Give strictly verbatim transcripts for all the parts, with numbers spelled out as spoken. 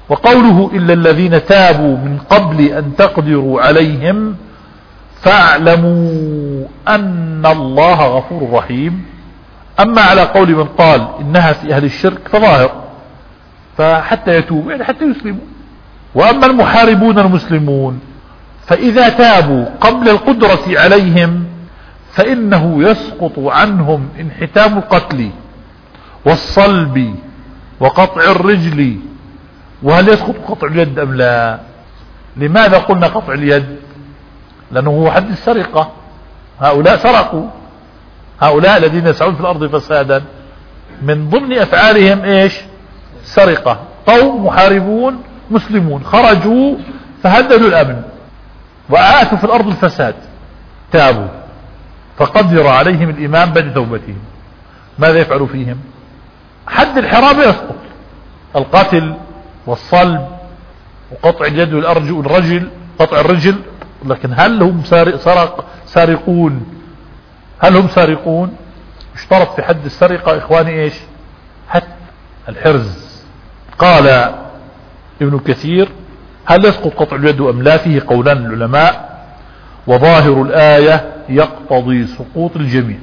وقوله إلا الذين تابوا من قبل أن تقدروا عليهم فاعلموا أن الله غفور رحيم. أما على قول من قال إنها في أهل الشرك فظاهر، فحتى يتوب يعني حتى يسلموا. وأما المحاربون المسلمون فإذا تابوا قبل القدرة عليهم فإنه يسقط عنهم انحتام القتل والصلب وقطع الرجل. وهل يسقط قطع اليد أم لا؟ لماذا قلنا قطع اليد؟ لأنه هو حد السرقة، هؤلاء سرقوا، هؤلاء الذين يسعون في الأرض فسادا من ضمن أفعالهم إيش؟ سرقة. قوم محاربون مسلمون خرجوا فهددوا الأمن وآتوا في الأرض الفساد، تابوا فقدر عليهم الإمام بعد توبتهم، ماذا يفعل فيهم؟ حد الحرابة يسقط، القتل والصلب وقطع اليد والرجل، قطع الرجل. لكن هل هم سرق سارقون؟ هل هم سارقون؟ اشترط في حد السرقة إخواني إيش؟ حد الحرز. قال ابن كثير هل يسقط قطع اليد أم لا؟ فيه قولان العلماء، وظاهر الآية يقتضي سقوط الجميع،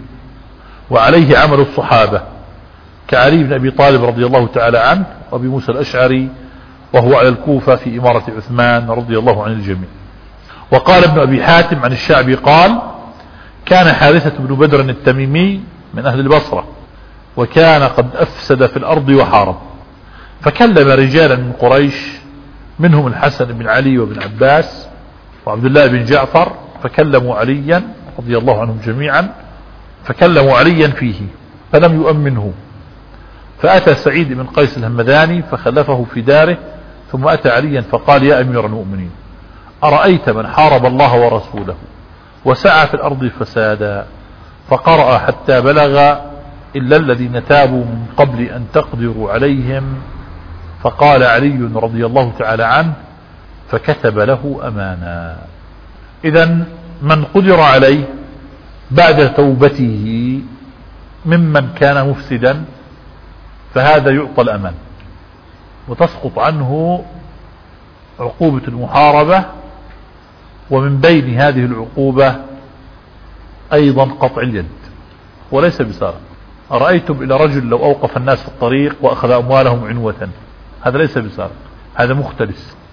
وعليه عمل الصحابة كعلي بن أبي طالب رضي الله تعالى عنه وأبي موسى الأشعري وهو على الكوفة في إمارة عثمان رضي الله عن الجميع. وقال ابن أبي حاتم عن الشعبي قال كان حارثة بن بدر التميمي من أهل البصرة، وكان قد أفسد في الأرض وحارب، فكلم رجالا من قريش منهم الحسن بن علي وابن عباس وعبد الله بن جعفر، فكلموا عليا رضي الله عنهم جميعا، فكلموا عليا فيه فلم يؤمنه، فأتى سعيد بن قيس الهمداني فخلفه في داره، ثم أتى عليا فقال يا أمير المؤمنين أرأيت من حارب الله ورسوله وسعى في الأرض فسادا، فقرأ حتى بلغ إلا الذين تابوا من قبل أن تقدروا عليهم، فقال علي رضي الله تعالى عنه فكتب له أمانا. إذن من قدر عليه بعد توبته ممن كان مفسدا فهذا يعطى الأمان وتسقط عنه عقوبة المحاربة، ومن بين هذه العقوبة أيضا قطع اليد وليس بسارق. أرأيتم إلى رجل لو أوقف الناس في الطريق وأخذ أموالهم عنوة، هذا ليس بسارق، هذا مختلس.